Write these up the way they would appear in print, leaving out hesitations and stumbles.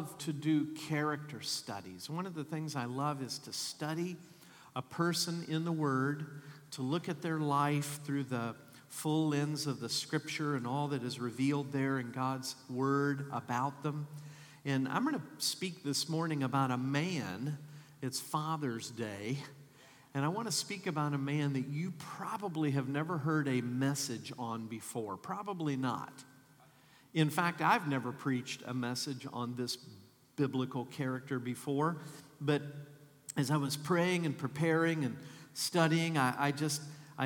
love to do character studies. One of the things I love is to study a person in the Word, to look at their life through the full lens of the Scripture and all that is revealed there in God's Word about them. And I'm going to speak this morning about a man. It's Father's Day. And I want to speak about a man that you probably have never heard a message on before. Probably not. In fact, I've never preached a message on this biblical character before. But as I was praying and preparing and studying, I just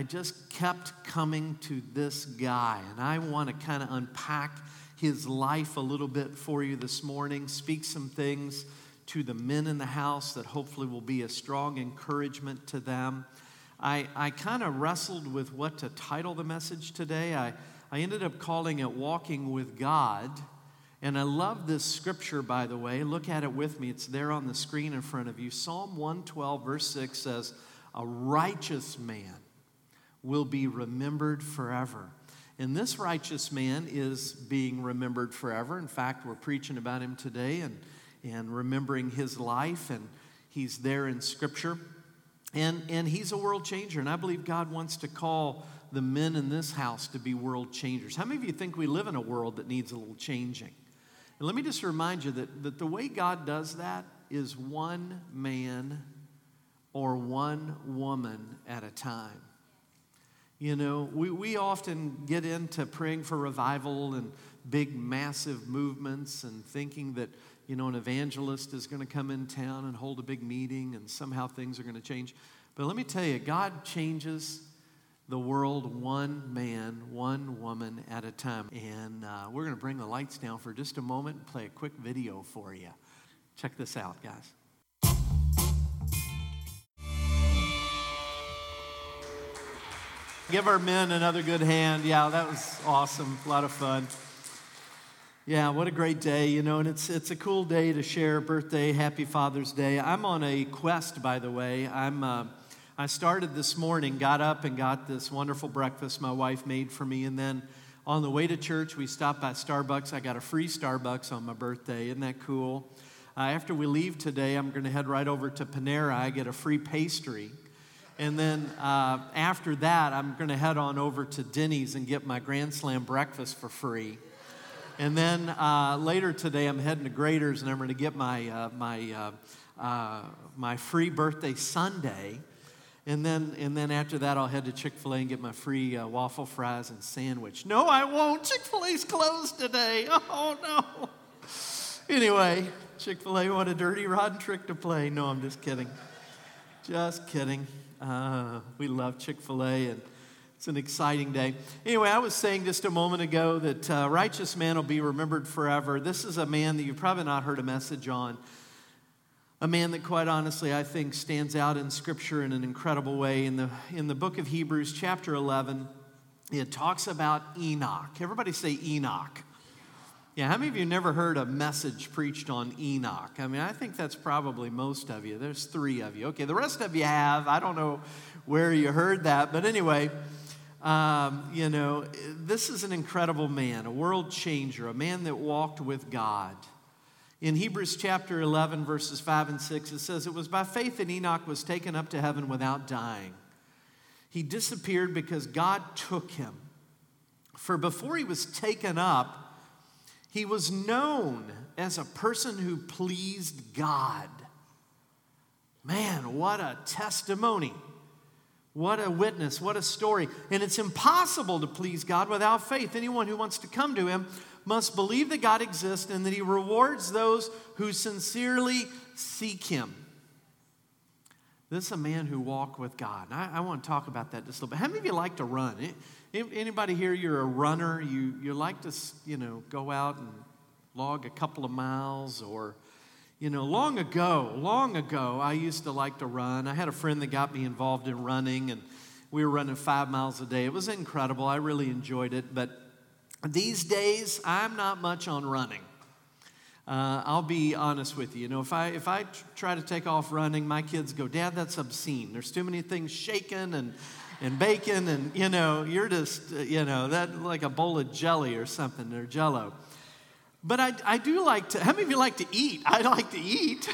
kept coming to this guy. And I want to kind of unpack his life a little bit for you this morning, speak some things to the men in the house that hopefully will be a strong encouragement to them. I kind of wrestled with what to title the message today. I ended up calling it Walking with God. And I love this scripture, by the way. Look at it with me. It's there on the screen in front of you. Psalm 112, verse 6 says, "A righteous man will be remembered forever." And this righteous man is being remembered forever. In fact, we're preaching about him today and remembering his life, and he's there in Scripture. And he's a world changer, and I believe God wants to call the men in this house to be world changers. How many of you think we live in a world that needs a little changing? And let me just remind you that the way God does that is one man or one woman at a time. You know, we often get into praying for revival and big, massive movements and thinking that, you know, an evangelist is going to come in town and hold a big meeting and somehow things are going to change. But let me tell you, God changes the world one man, one woman at a time. And we're going to bring the lights down for just a moment and play a quick video for you. Check this out, guys. Give our men another good hand. Yeah, that was awesome. A lot of fun. Yeah, what a great day, you know, and it's a cool day to share birthday, happy Father's Day. I'm on a quest, by the way. I started this morning, got up and got this wonderful breakfast my wife made for me, and then on the way to church, we stopped by Starbucks. I got a free Starbucks on my birthday. Isn't that cool? After we leave today, I'm going to head right over to Panera. I get a free pastry. And then after that, I'm going to head on over to Denny's and get my Grand Slam breakfast for free. And then later today, I'm heading to Grader's, and I'm going to get my free birthday sundae. And then after that, I'll head to Chick-fil-A and get my free waffle fries and sandwich. No, I won't. Chick-fil-A's closed today. Oh, no. Anyway, Chick-fil-A, what a dirty, rotten trick to play. No, I'm just kidding. Just kidding. We love Chick-fil-A, and it's an exciting day. Anyway, I was saying just a moment ago that righteous man will be remembered forever. This is a man that you've probably not heard a message on. A man that, quite honestly, I think stands out in Scripture in an incredible way. In the book of Hebrews, chapter 11, it talks about Enoch. Everybody say Enoch. Yeah, how many of you never heard a message preached on Enoch? I mean, I think that's probably most of you. There's 3 of you. Okay, the rest of you have. I don't know where you heard that. But anyway, you know, this is an incredible man, a world changer, a man that walked with God. In Hebrews chapter 11, verses 5 and 6, it says, "It was by faith that Enoch was taken up to heaven without dying. He disappeared because God took him. For before he was taken up, he was known as a person who pleased God." Man, what a testimony. What a witness, what a story. And it's impossible to please God without faith. Anyone who wants to come to him must believe that God exists and that he rewards those who sincerely seek him. This is a man who walked with God. I want to talk about that just a little bit. How many of you like to run? Anybody here, you're a runner? You like to, you know, go out and log a couple of miles? Or, you know, long ago, I used to like to run. I had a friend that got me involved in running, and we were running 5 miles a day. It was incredible. I really enjoyed it. But these days, I'm not much on running. I'll be honest with you. You know, if I try to take off running, my kids go, "Dad, that's obscene. There's too many things shaking and bacon, and, you know, you're just, you know, that like a bowl of jelly or something, or Jell-O." But I do like to, how many of you like to eat? I like to eat,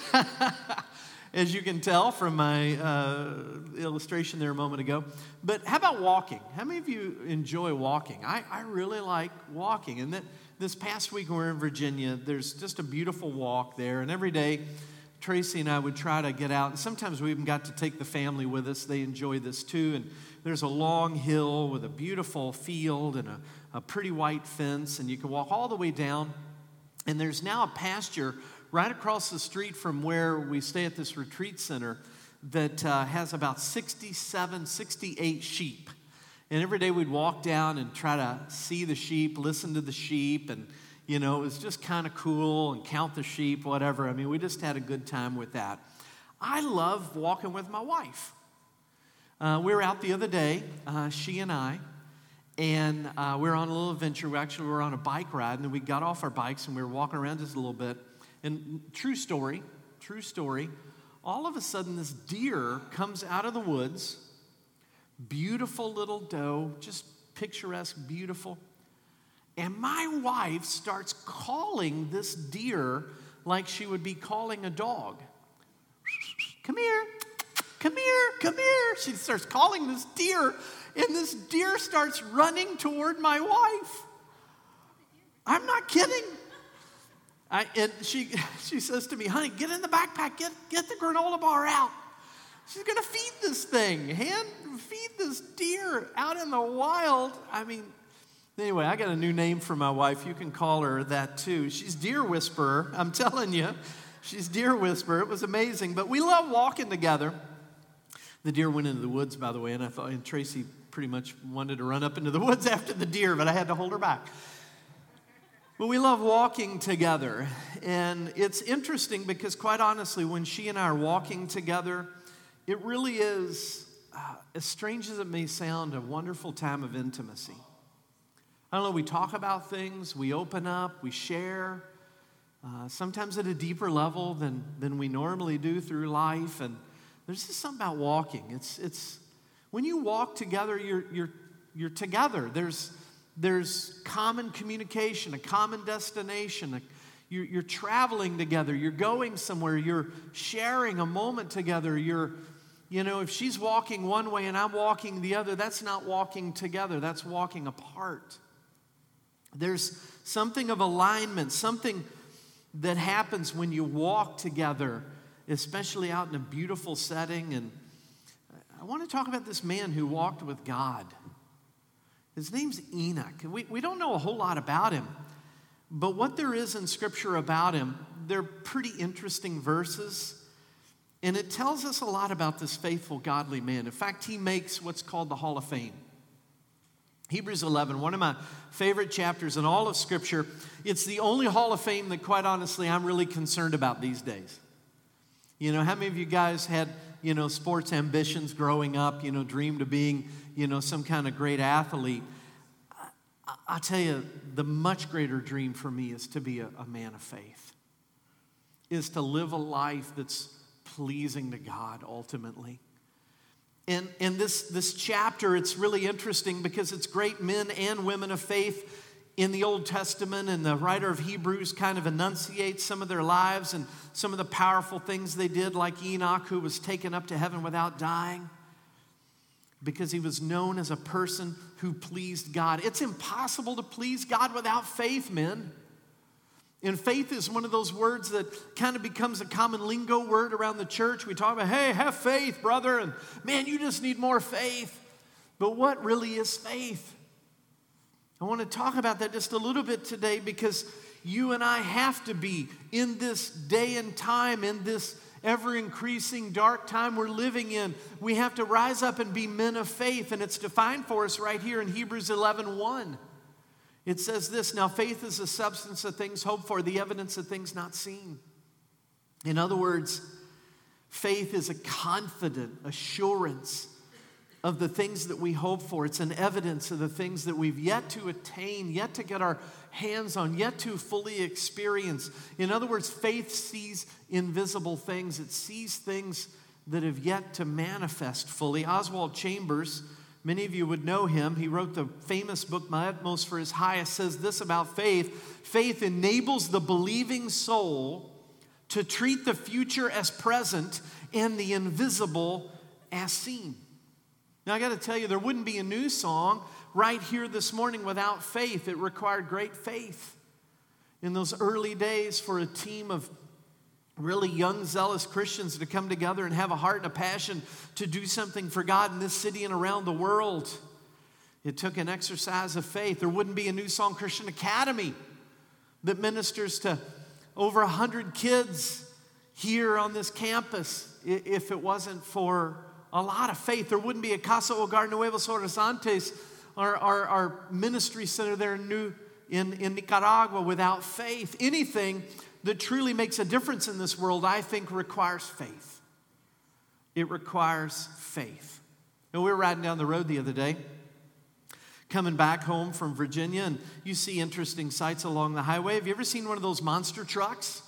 as you can tell from my illustration there a moment ago. But how about walking? How many of you enjoy walking? I really like walking. And this past week when we were in Virginia, there's just a beautiful walk there. And every day, Tracy and I would try to get out. And sometimes we even got to take the family with us. They enjoy this too. And there's a long hill with a beautiful field and a pretty white fence. And you can walk all the way down. And there's now a pasture right across the street from where we stay at this retreat center that has about 67, 68 sheep. And every day we'd walk down and try to see the sheep, listen to the sheep, and, you know, it was just kind of cool, and count the sheep, whatever. I mean, we just had a good time with that. I love walking with my wife. We were out the other day, she and I, and we were on a little adventure. We were on a bike ride, and then we got off our bikes, and we were walking around just a little bit. And true story, all of a sudden this deer comes out of the woods, beautiful little doe, just picturesque, beautiful. And my wife starts calling this deer like she would be calling a dog. Come here, come here, come here. She starts calling this deer, and this deer starts running toward my wife. I'm not kidding. And she says to me, honey, get in the backpack, get the granola bar out. She's going to feed this thing, feed this deer out in the wild. I mean, anyway, I got a new name for my wife. You can call her that too. She's Deer Whisperer. I'm telling you, she's Deer Whisperer. It was amazing, but we love walking together. The deer went into the woods, by the way, and Tracy pretty much wanted to run up into the woods after the deer, but I had to hold her back. But we love walking together, and it's interesting because, quite honestly, when she and I are walking together, it really is, as strange as it may sound, a wonderful time of intimacy. I don't know, we talk about things, we open up, we share, sometimes at a deeper level than we normally do through life, and there's just something about walking. It's when you walk together, you're together. There's common communication, a common destination. You're traveling together. You're going somewhere. You're sharing a moment together. If she's walking one way and I'm walking the other, that's not walking together. That's walking apart. There's something of alignment, something that happens when you walk together, especially out in a beautiful setting. And I want to talk about this man who walked with God. His name's Enoch. We don't know a whole lot about him, but what there is in Scripture about him, they're pretty interesting verses, and it tells us a lot about this faithful, godly man. In fact, he makes what's called the Hall of Fame. Hebrews 11, one of my favorite chapters in all of Scripture. It's the only Hall of Fame that, quite honestly, I'm really concerned about these days. You know, how many of you guys had, sports ambitions growing up, dreamed of being, some kind of great athlete? I tell you, the much greater dream for me is to be a man of faith, is to live a life that's pleasing to God ultimately. And this chapter, it's really interesting because it's great men and women of faith in the Old Testament, and the writer of Hebrews kind of enunciates some of their lives and some of the powerful things they did, like Enoch, who was taken up to heaven without dying because he was known as a person who pleased God. It's impossible to please God without faith, men. And faith is one of those words that kind of becomes a common lingo word around the church. We talk about, hey, have faith, brother, and man, you just need more faith. But what really is faith? I want to talk about that just a little bit today because you and I have to be in this day and time, in this ever-increasing dark time we're living in. We have to rise up and be men of faith, and it's defined for us right here in Hebrews 11:1. It says this, now faith is the substance of things hoped for, the evidence of things not seen. In other words, faith is a confident assurance of the things that we hope for. It's an evidence of the things that we've yet to attain, yet to get our hands on, yet to fully experience. In other words, faith sees invisible things. It sees things that have yet to manifest fully. Oswald Chambers, Many of you would know him. He wrote the famous book, My Utmost for His Highest, says this about faith. Faith enables the believing soul to treat the future as present and the invisible as seen. Now, I got to tell you, there wouldn't be a new song right here this morning without faith. It required great faith. In those early days, for a team of really young, zealous Christians to come together and have a heart and a passion to do something for God in this city and around the world, it took an exercise of faith. There wouldn't be a New Song Christian Academy that ministers to over 100 kids here on this campus if it wasn't for a lot of faith. There wouldn't be a Casa Hogar Nuevos Horizontes, our ministry center there in Nicaragua, without faith. Anything that truly makes a difference in this world, I think, requires faith. It requires faith. And we were riding down the road the other day, coming back home from Virginia, and you see interesting sights along the highway. Have you ever seen one of those monster trucks?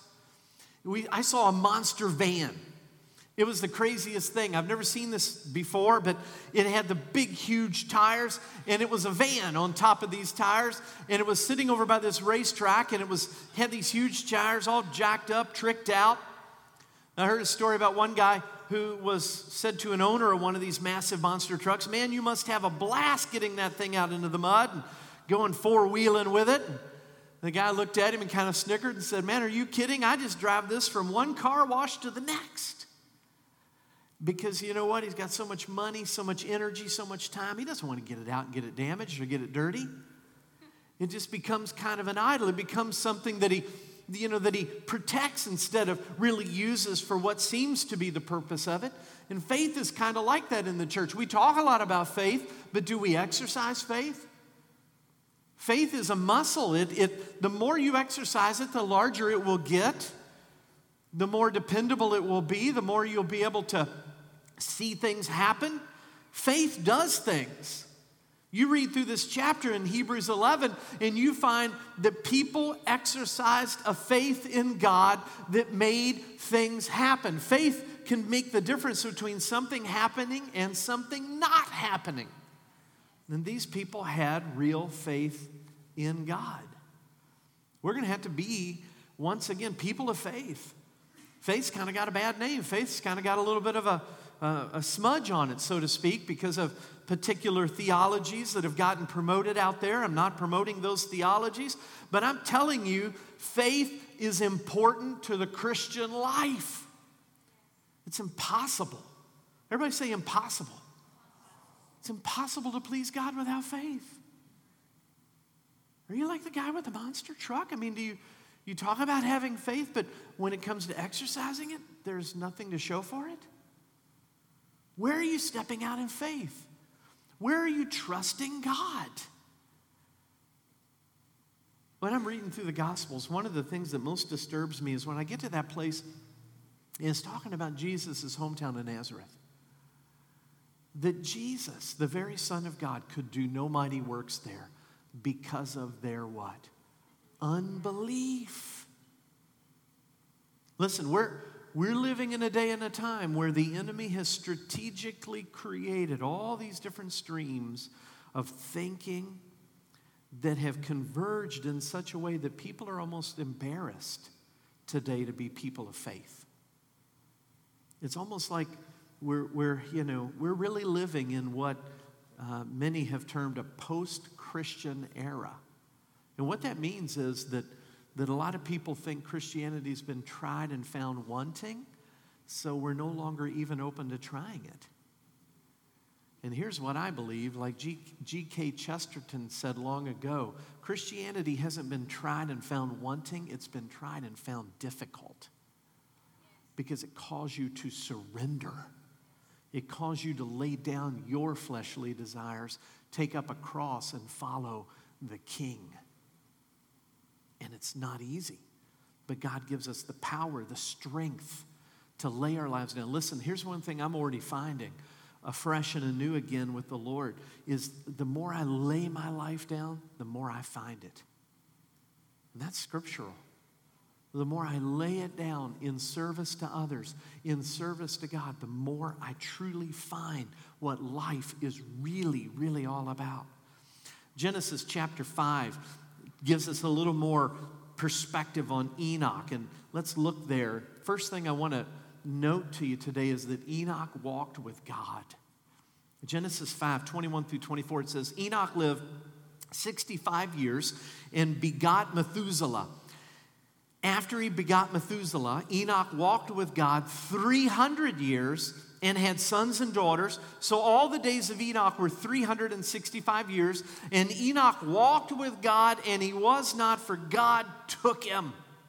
I saw a monster van. It was the craziest thing. I've never seen this before, but it had the big, huge tires, and it was a van on top of these tires, and it was sitting over by this racetrack, and had these huge tires all jacked up, tricked out. I heard a story about one guy who was said to an owner of one of these massive monster trucks, "Man, you must have a blast getting that thing out into the mud and going four-wheeling with it." And the guy looked at him and kind of snickered and said, "Man, are you kidding? I just drive this from one car wash to the next." Because you know what? He's got so much money, so much energy, so much time. He doesn't want to get it out and get it damaged or get it dirty. It just becomes kind of an idol. It becomes something that he protects instead of really uses for what seems to be the purpose of it. And faith is kind of like that in the church. We talk a lot about faith, but do we exercise faith? Faith is a muscle. The more you exercise it, the larger it will get. The more dependable it will be. The more you'll be able to see things happen. Faith does things. You read through this chapter in Hebrews 11, and you find that people exercised a faith in God that made things happen. Faith can make the difference between something happening and something not happening. And these people had real faith in God. We're going to have to be, once again, people of faith. Faith's kind of got a bad name. Faith's kind of got a little bit of a smudge on it, so to speak, because of particular theologies that have gotten promoted out there. I'm not promoting those theologies, but I'm telling you, faith is important to the Christian life. It's impossible. Everybody say impossible. It's impossible to please God without faith. Are you like the guy with the monster truck? I mean, you talk about having faith, but when it comes to exercising it, there's nothing to show for it? Where are you stepping out in faith? Where are you trusting God? When I'm reading through the Gospels, one of the things that most disturbs me is when I get to that place, it's talking about Jesus' hometown of Nazareth. That Jesus, the very Son of God, could do no mighty works there because of their what? Unbelief. Listen, we're living in a day and a time where the enemy has strategically created all these different streams of thinking that have converged in such a way that people are almost embarrassed today to be people of faith. It's almost like we're really living in what many have termed a post-Christian era. And what that means is that a lot of people think Christianity's been tried and found wanting, so we're no longer even open to trying it. And here's what I believe, like G.K. Chesterton said long ago, Christianity hasn't been tried and found wanting, it's been tried and found difficult. Because it calls you to surrender. It calls you to lay down your fleshly desires, take up a cross and follow the King. And it's not easy, but God gives us the power, the strength to lay our lives down. Listen, here's one thing I'm already finding afresh and anew again with the Lord is the more I lay my life down, the more I find it. And that's scriptural. the more I lay it down in service to others, in service to God, the more I truly find what life is really, really all about. Genesis chapter 5 gives us a little more perspective on Enoch, and let's look there. First thing I want to note to you today is that Enoch walked with God. Genesis 5, 21 through 24, it says, Enoch lived 65 years and begot Methuselah. After he begot Methuselah, Enoch walked with God 300 years and had sons and daughters. So all the days of Enoch were 365 years. And Enoch walked with God, and he was not, for God took him.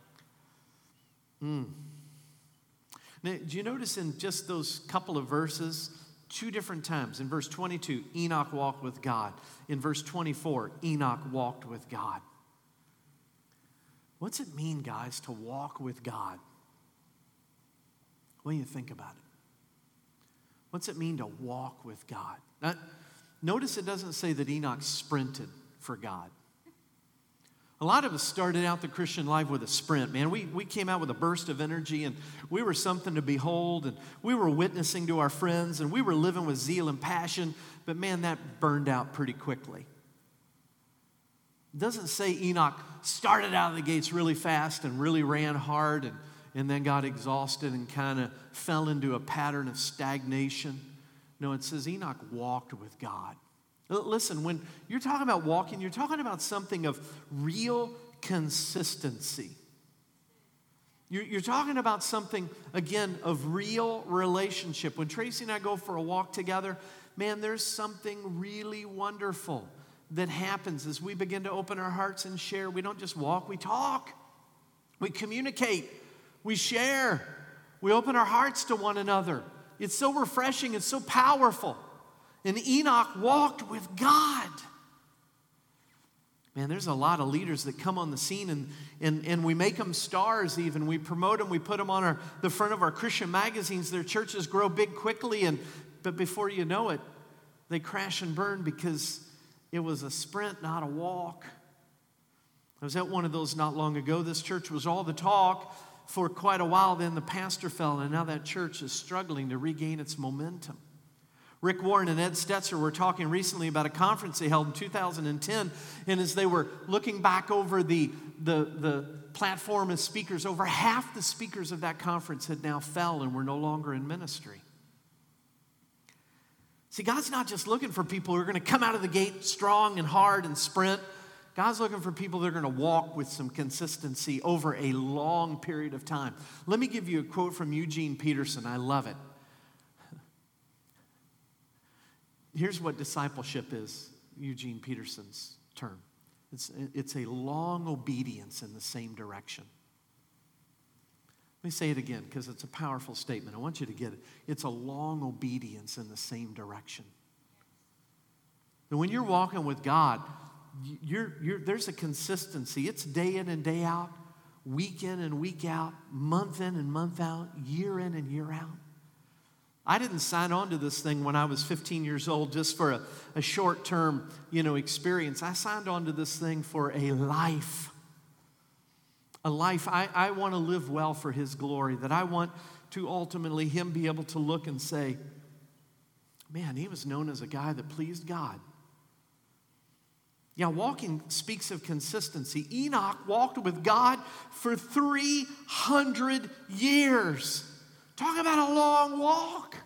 Now, do you notice in just those couple of verses, two different times? In verse 22, Enoch walked with God. In verse 24, Enoch walked with God. What's it mean, guys, to walk with God? What do you think about it? What's it mean to walk with God? Now, notice it doesn't say that Enoch sprinted for God. A lot of us started out the Christian life with a sprint, man. We came out with a burst of energy, and we were something to behold, and we were witnessing to our friends, and we were living with zeal and passion, but man, that burned out pretty quickly. It doesn't say Enoch started out of the gates really fast and really ran hard and then got exhausted and kind of fell into a pattern of stagnation. No, it says Enoch walked with God. Listen, when you're talking about walking, you're talking about something of real consistency. You're talking about something, again, of real relationship. When Tracy and I go for a walk together, man, there's something really wonderful that happens as we begin to open our hearts and share. We don't just walk, we talk. We communicate. We share. We open our hearts to one another. It's so refreshing. It's so powerful. And Enoch walked with God. Man, there's a lot of leaders that come on the scene and we make them stars even. We promote them. We put them on the front of our Christian magazines. Their churches grow big quickly. But before you know it, they crash and burn because it was a sprint, not a walk. I was at one of those not long ago. This church was all the talk for quite a while. Then the pastor fell, and now that church is struggling to regain its momentum. Rick Warren and Ed Stetzer were talking recently about a conference they held in 2010, and as they were looking back over the platform of speakers, over half the speakers of that conference had now fell and were no longer in ministry. See, God's not just looking for people who are going to come out of the gate strong and hard and sprint. God's looking for people that are going to walk with some consistency over a long period of time. Let me give you a quote from Eugene Peterson. I love it. Here's what discipleship is, Eugene Peterson's term. It's a long obedience in the same direction. Let me say it again because it's a powerful statement. I want you to get it. It's a long obedience in the same direction. And when you're walking with God, there's a consistency. It's day in and day out, week in and week out, month in and month out, year in and year out. I didn't sign on to this thing when I was 15 years old just for a short-term, experience. I signed on to this thing for a life. A life. I want to live well for His glory, that I want to ultimately Him be able to look and say, man, he was known as a guy that pleased God. Yeah, walking speaks of consistency. Enoch walked with God for 300 years. Talk about a long walk.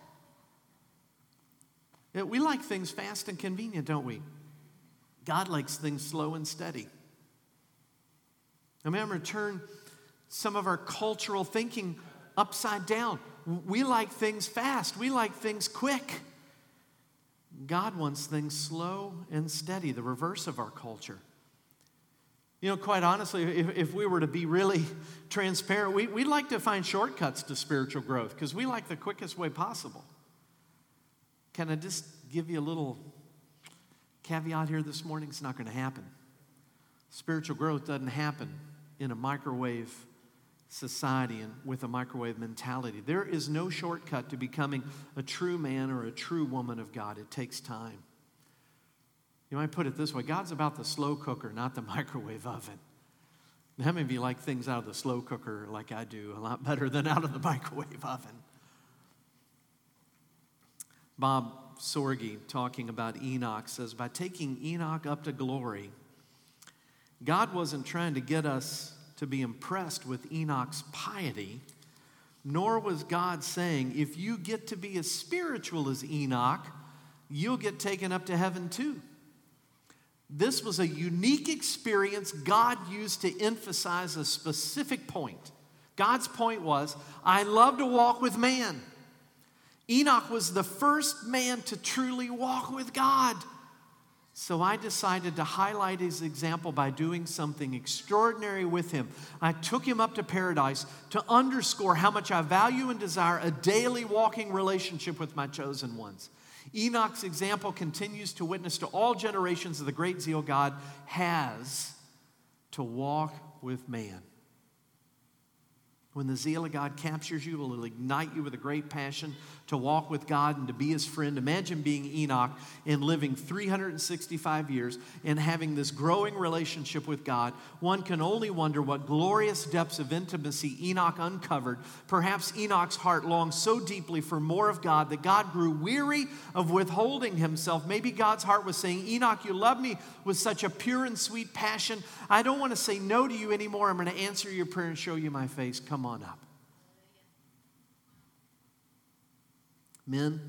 We like things fast and convenient, don't we? God likes things slow and steady. I mean, I'm going to turn some of our cultural thinking upside down. We like things fast. We like things quick. God wants things slow and steady, the reverse of our culture. Quite honestly, if we were to be really transparent, we'd like to find shortcuts to spiritual growth because we like the quickest way possible. Can I just give you a little caveat here this morning? It's not going to happen. Spiritual growth doesn't happen in a microwave society and with a microwave mentality. There is no shortcut to becoming a true man or a true woman of God. It takes time. You might put it this way: God's about the slow cooker, not the microwave oven. How many of you like things out of the slow cooker like I do a lot better than out of the microwave oven? Bob Sorge, talking about Enoch, says, by taking Enoch up to glory, God wasn't trying to get us to be impressed with Enoch's piety, nor was God saying, if you get to be as spiritual as Enoch, you'll get taken up to heaven too. This was a unique experience God used to emphasize a specific point. God's point was, I love to walk with man. Enoch was the first man to truly walk with God. So I decided to highlight his example by doing something extraordinary with him. I took him up to paradise to underscore how much I value and desire a daily walking relationship with my chosen ones. Enoch's example continues to witness to all generations of the great zeal God has to walk with man. When the zeal of God captures you, it will ignite you with a great passion to walk with God and to be his friend. Imagine being Enoch and living 365 years and having this growing relationship with God. One can only wonder what glorious depths of intimacy Enoch uncovered. Perhaps Enoch's heart longed so deeply for more of God that God grew weary of withholding himself. Maybe God's heart was saying, Enoch, you love me with such a pure and sweet passion. I don't want to say no to you anymore. I'm going to answer your prayer and show you my face. Come on up. Men,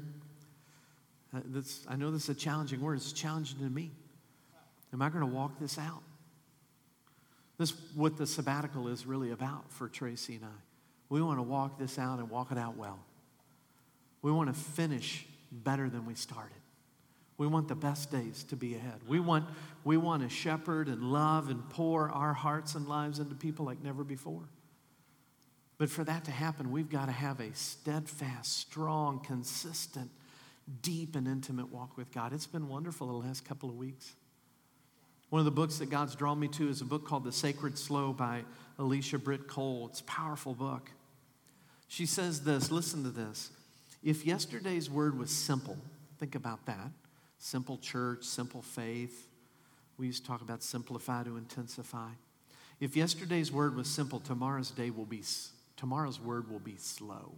I know this is a challenging word. It's challenging to me. Am I going to walk this out? This is what the sabbatical is really about for Tracy and I. We want to walk this out and walk it out well. We want to finish better than we started. We want the best days to be ahead. We want to shepherd and love and pour our hearts and lives into people like never before. But for that to happen, we've got to have a steadfast, strong, consistent, deep and intimate walk with God. It's been wonderful the last couple of weeks. One of the books that God's drawn me to is a book called The Sacred Slow by Alicia Britt Cole. It's a powerful book. She says this, listen to this. If yesterday's word was simple, think about that. Simple church, simple faith. We used to talk about simplify to intensify. If yesterday's word was simple, tomorrow's word will be slow.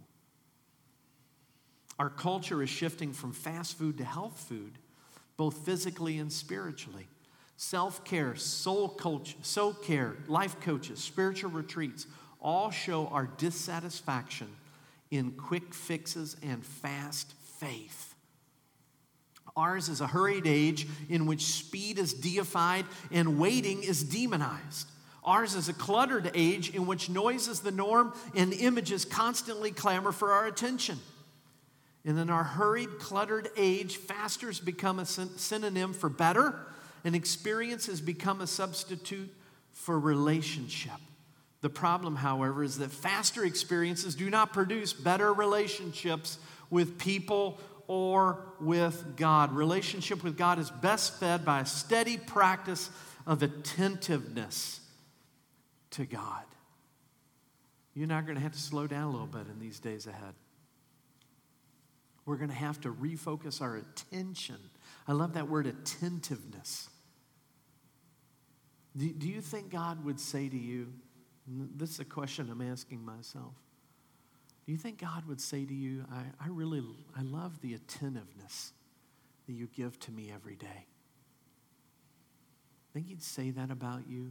Our culture is shifting from fast food to health food, both physically and spiritually. Self-care, soul care, life coaches, spiritual retreats, all show our dissatisfaction in quick fixes and fast faith. Ours is a hurried age in which speed is deified and waiting is demonized. Ours is a cluttered age in which noise is the norm and images constantly clamor for our attention. And in our hurried, cluttered age, faster has become a synonym for better, and experience has become a substitute for relationship. The problem, however, is that faster experiences do not produce better relationships with people or with God. Relationship with God is best fed by a steady practice of attentiveness to God. You and I are going to have to slow down a little bit in these days ahead. We're going to have to refocus our attention. I love that word, attentiveness. Do you think God would say to you, this is a question I'm asking myself, do you think God would say to you, I love the attentiveness that you give to me every day? Think he'd say that about you?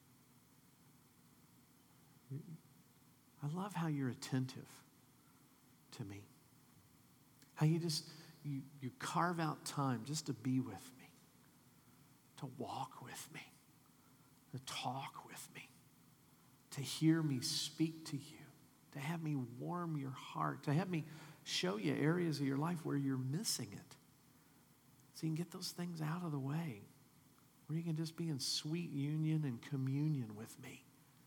I love how you're attentive to me. How you carve out time just to be with me, to walk with me, to talk with me, to hear me speak to you, to have me warm your heart, to have me show you areas of your life where you're missing it. So you can get those things out of the way, where you can just be in sweet union and communion with me.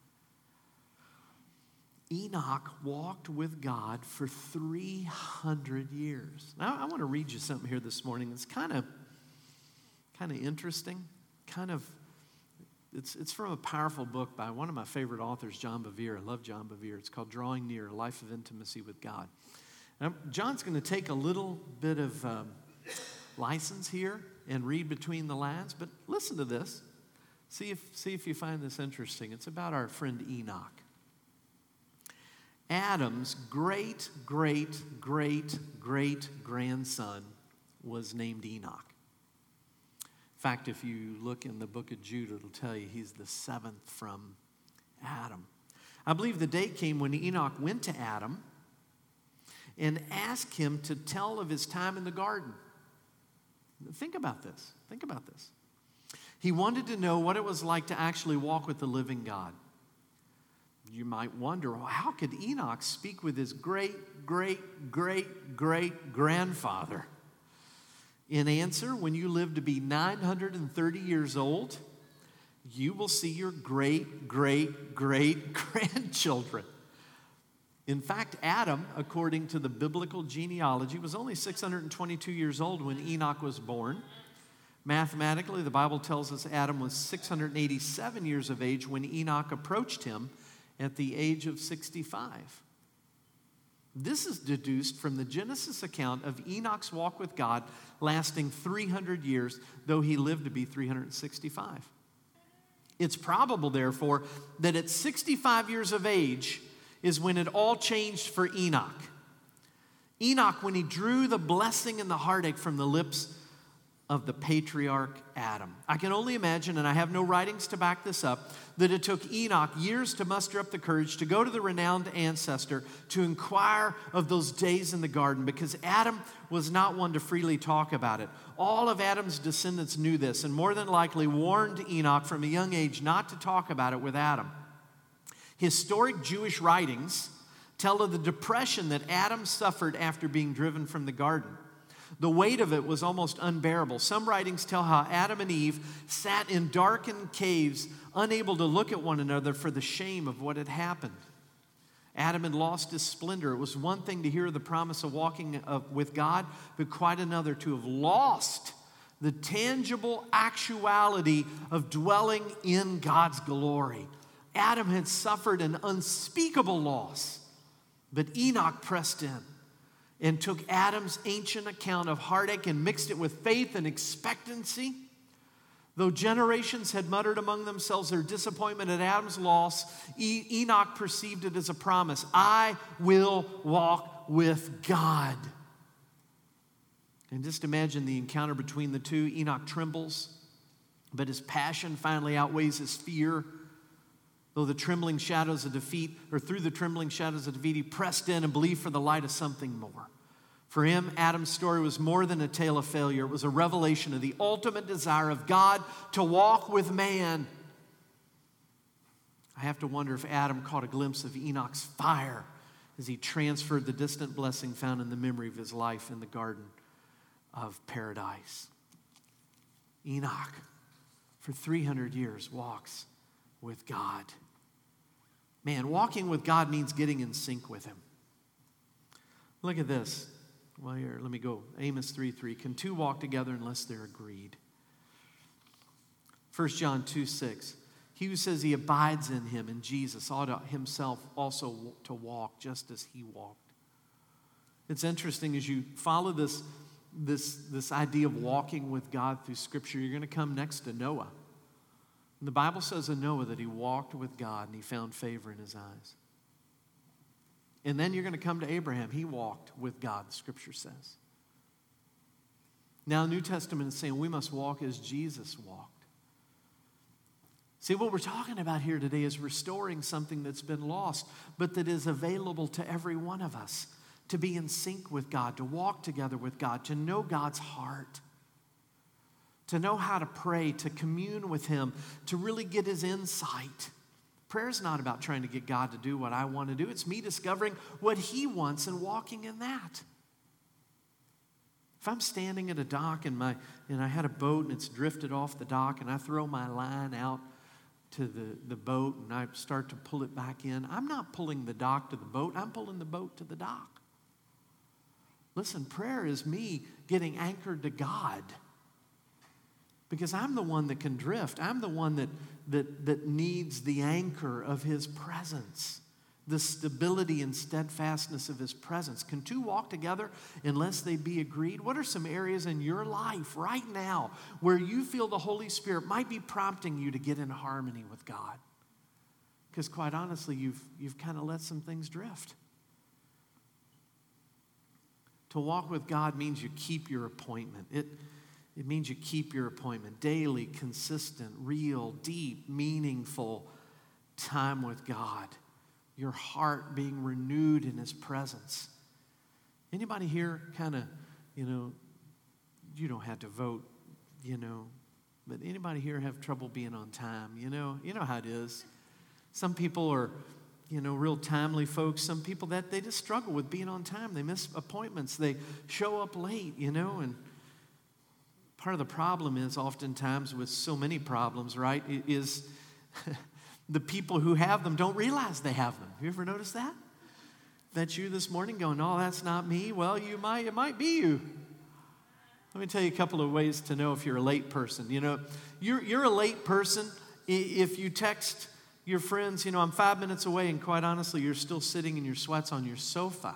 Enoch walked with God for 300 years. Now, I want to read you something here this morning that's kind of interesting. It's from a powerful book by one of my favorite authors, John Bevere. I love John Bevere. It's called Drawing Near, A Life of Intimacy with God. Now, John's going to take a little bit of license here and read between the lines, but listen to this. See if you find this interesting. It's about our friend Enoch. Adam's great-great-great-great-grandson was named Enoch. In fact, if you look in the book of Jude, it'll tell you he's the seventh from Adam. I believe the day came when Enoch went to Adam and asked him to tell of his time in the garden. Think about this. Think about this. He wanted to know what it was like to actually walk with the living God. You might wonder, well, how could Enoch speak with his great-great-great-great-grandfather? In answer, when you live to be 930 years old, you will see your great-great-great-grandchildren. In fact, Adam, according to the biblical genealogy, was only 622 years old when Enoch was born. Mathematically, the Bible tells us Adam was 687 years of age when Enoch approached him at the age of 65. This is deduced from the Genesis account of Enoch's walk with God lasting 300 years, though he lived to be 365. It's probable, therefore, that at 65 years of age is when it all changed for Enoch. Enoch, when he drew the blessing and the heartache from the lips of the patriarch Adam. I can only imagine, and I have no writings to back this up, that it took Enoch years to muster up the courage to go to the renowned ancestor to inquire of those days in the garden, because Adam was not one to freely talk about it. All of Adam's descendants knew this and more than likely warned Enoch from a young age not to talk about it with Adam. Historic Jewish writings tell of the depression that Adam suffered after being driven from the garden. The weight of it was almost unbearable. Some writings tell how Adam and Eve sat in darkened caves, unable to look at one another for the shame of what had happened. Adam had lost his splendor. It was one thing to hear the promise of walking with God, but quite another to have lost the tangible actuality of dwelling in God's glory. Adam had suffered an unspeakable loss, but Enoch pressed in and took Adam's ancient account of heartache and mixed it with faith and expectancy. Though generations had muttered among themselves their disappointment at Adam's loss, Enoch perceived it as a promise. I will walk with God. And just imagine the encounter between the two. Enoch trembles, but his passion finally outweighs his fear. Through the trembling shadows of defeat, he pressed in and believed for the light of something more. For him, Adam's story was more than a tale of failure. It was a revelation of the ultimate desire of God to walk with man. I have to wonder if Adam caught a glimpse of Enoch's fire as he transferred the distant blessing found in the memory of his life in the Garden of Paradise. Enoch, for 300 years, walks with God. Man, walking with God means getting in sync with him. Look at this. Well, here, let me go. Amos 3:3. Can two walk together unless they're agreed? 1 John 2:6. He who says he abides in him, in Jesus, ought himself also to walk just as he walked. It's interesting as you follow this idea of walking with God through Scripture, you're going to come next to Noah. And the Bible says of Noah that he walked with God and he found favor in his eyes. And then you're going to come to Abraham. He walked with God, the Scripture says. Now the New Testament is saying we must walk as Jesus walked. See, what we're talking about here today is restoring something that's been lost, but that is available to every one of us to be in sync with God, to walk together with God, to know God's heart, to know how to pray, to commune with Him, to really get His insight. Prayer is not about trying to get God to do what I want to do. It's me discovering what He wants and walking in that. If I'm standing at a dock and I had a boat and it's drifted off the dock and I throw my line out to the boat and I start to pull it back in, I'm not pulling the dock to the boat, I'm pulling the boat to the dock. Listen, prayer is me getting anchored to God. Because I'm the one that can drift. I'm the one that needs the anchor of His presence. the stability and steadfastness of his presence. Can two walk together unless they be agreed? What are some areas in your life right now where you feel the Holy Spirit might be prompting you to get in harmony with God? Because quite honestly, you've kind of let some things drift. To walk with God means you keep your appointment. It means you keep your appointment. Daily, consistent, real, deep, meaningful time with God. Your heart being renewed in his presence. Anybody here kind of, you don't have to vote, but anybody here have trouble being on time? You know how it is. Some people are, real timely folks. Some people that they just struggle with being on time. They miss appointments. They show up late, and part of the problem is oftentimes with so many problems, right, is the people who have them don't realize they have them. You ever notice that? That's you this morning going, "No, that's not me." Well, it might be you. Let me tell you a couple of ways to know if you're a late person. You're a late person if you text your friends, "I'm 5 minutes away," and quite honestly, you're still sitting in your sweats on your sofa.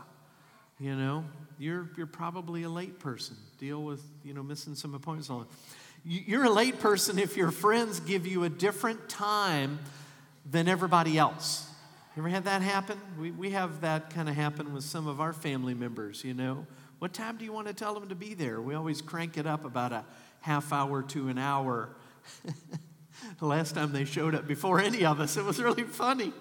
You're probably a late person. Deal with, missing some appointments. You're a late person if your friends give you a different time than everybody else. You ever had that happen? We have that kind of happen with some of our family members, What time do you want to tell them to be there? We always crank it up about a half hour to an hour. The last time they showed up before any of us, it was really funny.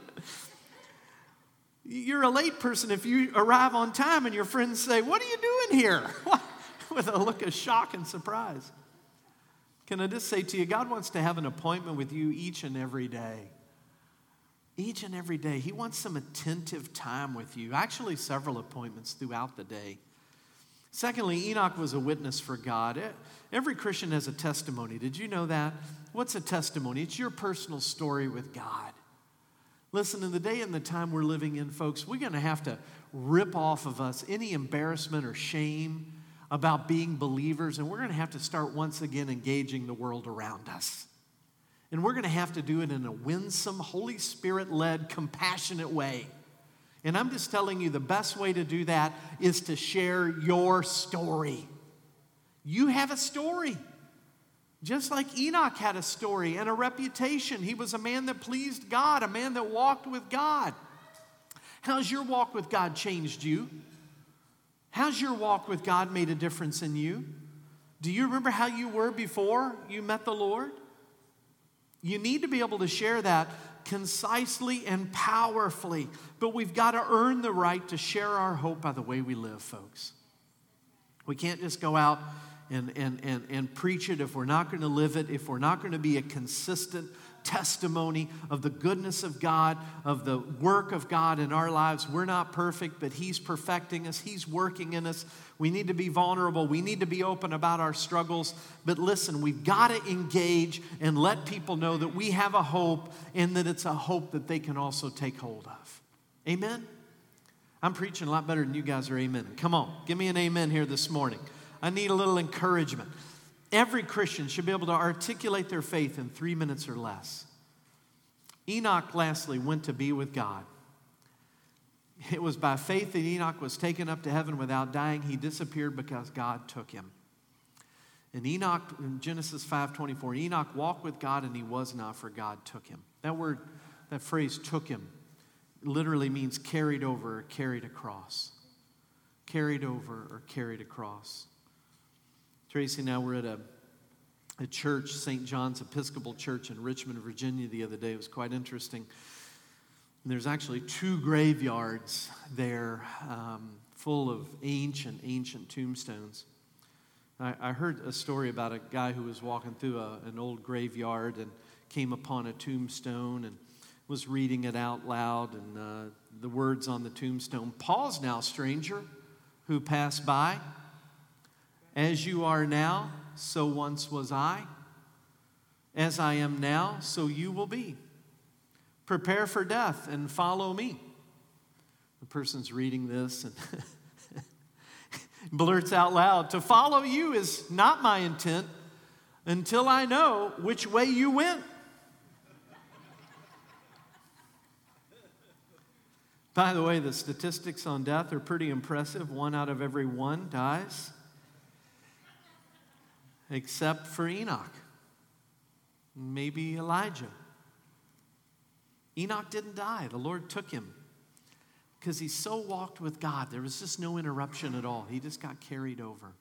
You're a late person if you arrive on time and your friends say, "What are you doing here?" With a look of shock and surprise. Can I just say to you, God wants to have an appointment with you each and every day. Each and every day. He wants some attentive time with you. Actually, several appointments throughout the day. Secondly, Enoch was a witness for God. Every Christian has a testimony. Did you know that? What's a testimony? It's your personal story with God. Listen, in the day and the time we're living in, folks, we're going to have to rip off of us any embarrassment or shame about being believers, and we're going to have to start once again engaging the world around us. And we're going to have to do it in a winsome, Holy Spirit-led, compassionate way. And I'm just telling you, the best way to do that is to share your story. You have a story. Just like Enoch had a story and a reputation. He was a man that pleased God, a man that walked with God. How's your walk with God changed you? How's your walk with God made a difference in you? Do you remember how you were before you met the Lord? You need to be able to share that concisely and powerfully. But we've got to earn the right to share our hope by the way we live, folks. We can't just go out and preach it if we're not going to live it, if we're not going to be a consistent testimony of the goodness of God, of the work of God in our lives. We're not perfect, but He's perfecting us. He's working in us. We need to be vulnerable. We need to be open about our struggles. But listen, we've got to engage and let people know that we have a hope and that it's a hope that they can also take hold of. Amen? I'm preaching a lot better than you guys are amen. Come on, give me an amen here this morning. I need a little encouragement. Every Christian should be able to articulate their faith in 3 minutes or less. Enoch, lastly, went to be with God. It was by faith that Enoch was taken up to heaven without dying. He disappeared because God took him. And Enoch, in Genesis 5:24, Enoch walked with God and he was not, for God took him. That phrase, took him, literally means carried over or carried across. Carried over or carried across. Tracy and I were at a church, St. John's Episcopal Church in Richmond, Virginia the other day. It was quite interesting. And there's actually 2 graveyards there full of ancient tombstones. I heard a story about a guy who was walking through an old graveyard and came upon a tombstone and was reading it out loud, and the words on the tombstone, "Pause now, stranger, who passed by. As you are now, so once was I. As I am now, so you will be. Prepare for death and follow me." The person's reading this and blurts out loud, "To follow you is not my intent until I know which way you went." By the way, the statistics on death are pretty impressive. 1 out of every 1 dies, except for Enoch, maybe Elijah. Enoch didn't die. The Lord took him because he so walked with God. There was just no interruption at all. He just got carried over.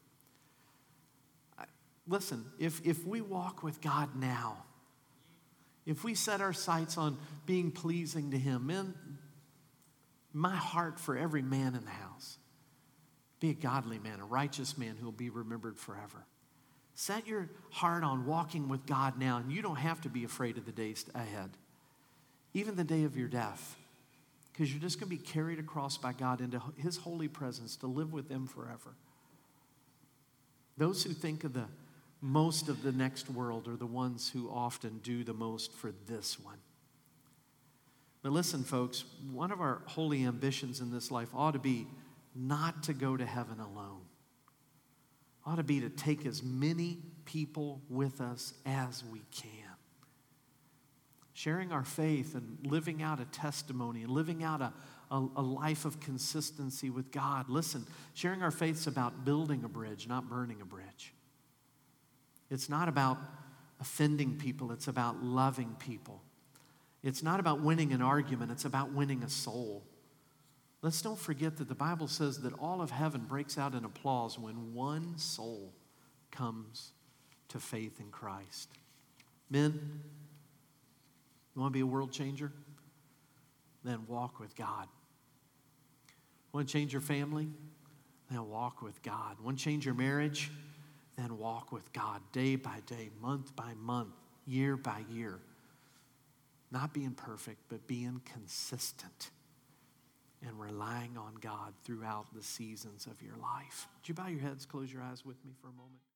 Listen, if we walk with God now, if we set our sights on being pleasing to Him, man, my heart for every man in the house, be a godly man, a righteous man who will be remembered forever. Set your heart on walking with God now, and you don't have to be afraid of the days ahead, even the day of your death, because you're just going to be carried across by God into His holy presence to live with Him forever. Those who think of the most of the next world are the ones who often do the most for this one. But listen, folks, one of our holy ambitions in this life ought to be not to go to heaven alone. Ought to be to take as many people with us as we can. Sharing our faith and living out a testimony and living out a life of consistency with God. Listen, sharing our faith is about building a bridge, not burning a bridge. It's not about offending people. It's about loving people. It's not about winning an argument. It's about winning a soul. Let's don't forget that the Bible says that all of heaven breaks out in applause when one soul comes to faith in Christ. Men, you want to be a world changer? Then walk with God. Want to change your family? Then walk with God. Want to change your marriage? Then walk with God day by day, month by month, year by year. Not being perfect, but being consistent and relying on God throughout the seasons of your life. Would you bow your heads, close your eyes with me for a moment?